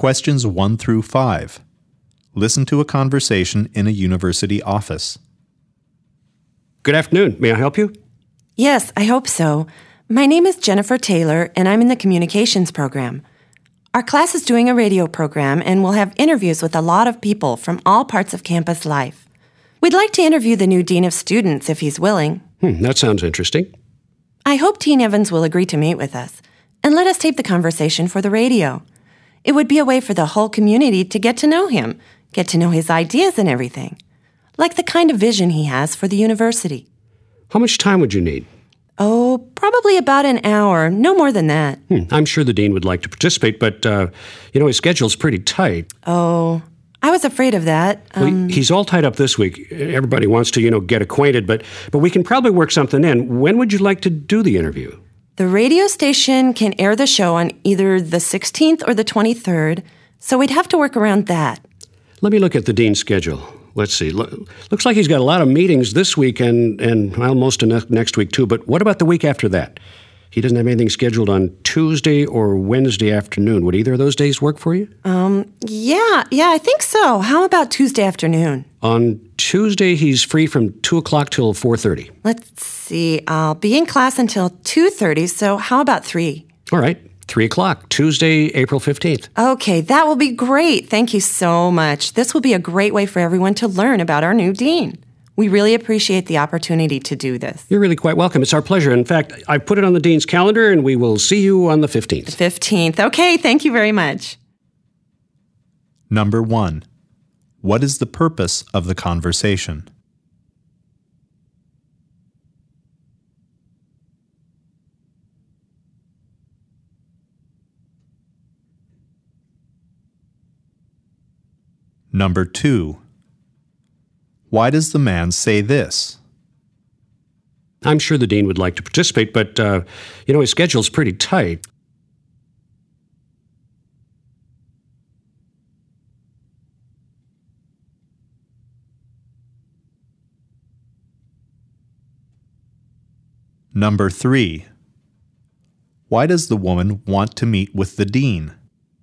Questions 1 through 5. Listen to a conversation in a university office. Good afternoon. May I help you? Yes, I hope so. My name is Jennifer Taylor, and I'm in the communications program. Our class is doing a radio program, and we'll have interviews with a lot of people from all parts of campus life. We'd like to interview the new Dean of Students if he's willing. That sounds interesting. I hope Dean Evans will agree to meet with us and let us tape the conversation for the radio. It would be a way for the whole community to get to know him, get to know his ideas and everything, like the kind of vision he has for the university. How much time would you need? Oh, probably about an hour, no more than that. I'm sure the dean would like to participate, but, his schedule's pretty tight. Oh, I was afraid of that. He's all tied up this week. Everybody wants to, get acquainted, but we can probably work something in. When would you like to do the interview? The radio station can air the show on either the 16th or the 23rd, so we'd have to work around that. Let me look at the dean's schedule. Let's see. Looks like he's got a lot of meetings this week and most of next week, too. But what about the week after that? He doesn't have anything scheduled on Tuesday or Wednesday afternoon. Would either of those days work for you? Yeah, I think so. How about Tuesday afternoon? On Tuesday, he's free from 2 o'clock till 4:30. Let's see. I'll be in class until 2:30, so how about 3? All right. 3 o'clock, Tuesday, April 15th. Okay, that will be great. Thank you so much. This will be a great way for everyone to learn about our new dean. We really appreciate the opportunity to do this. You're really quite welcome. It's our pleasure. In fact, I put it on the dean's calendar, and we will see you on the 15th. The 15th. Okay, thank you very much. Number 1. What is the purpose of the conversation? Number 2. Why does the man say this? I'm sure the dean would like to participate, but, his schedule's pretty tight. Number 3. Why does the woman want to meet with the dean?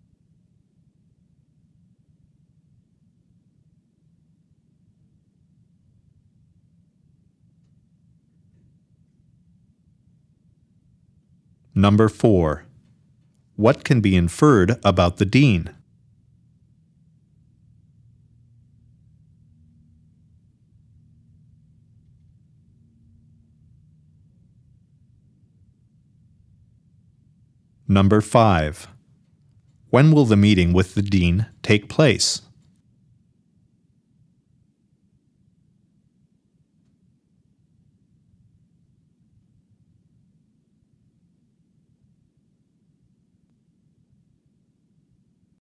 Number 4. What can be inferred about the dean? Number 5. When will the meeting with the dean take place?